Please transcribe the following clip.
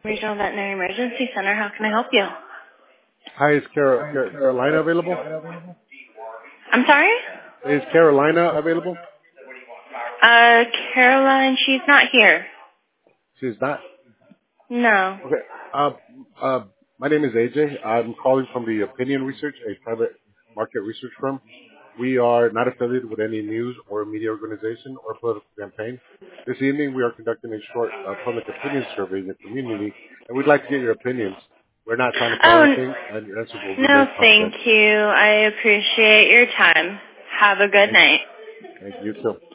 Regional Veterinary Emergency Center. How can I help you? Hi, is Carolina available? I'm sorry? Is Carolina available? Caroline, she's not here. She's not? No. Okay. My name is AJ. I'm calling from the Opinion Research, a private market research firm. We are not affiliated with any news or media organization or political campaign. This evening, we are conducting a short public opinion survey in the community, and we'd like to get your opinions. We're not trying to sell Oh, anything, and your answers will no, remain thank confidential. you. I appreciate your time. Have a good night. Thank you, too.